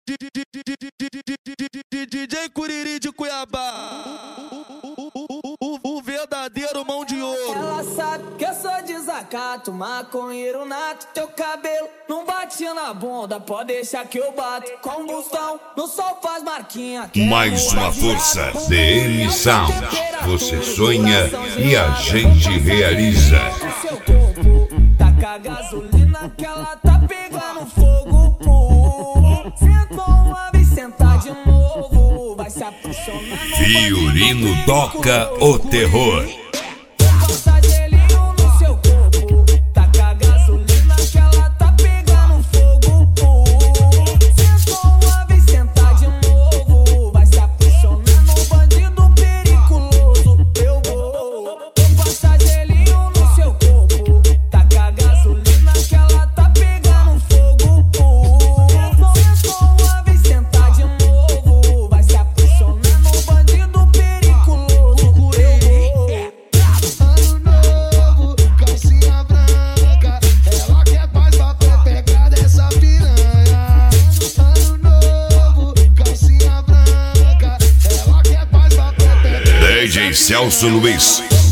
DJ Curiri de Cuiabá, o verdadeiro mão de ouro. Ela sabe que eu sou desacato, maconheiro nato. Teu cabelo não bate na bunda, pode deixar que eu bato. Combustão, no sol faz marquinha. Mais uma força, DM Sound. Você sonha e a gente realiza. O seu corpo taca gasolina que ela tá pegando fogo. Senta uma vez, senta de novo, vai se apaixonar. Fiorino toca o terror. Passa gelinho no seu corpo, taca gasolina que ela tá pegando fogo. Senta uma vez, senta de novo, vai se apaixonar no bandido periculoso. Eu vou passar gelinho no seu corpo, taca gasolina que ela tá pegando fogo. Senta uma vez, senta de novo, vai se apaixonar no bandido periculoso. Ano novo, calcinha branca, ela quer paz pra pegar dessa piranha. Ano novo, calcinha branca, ela quer paz pra pegar. DJ Celso Luiz.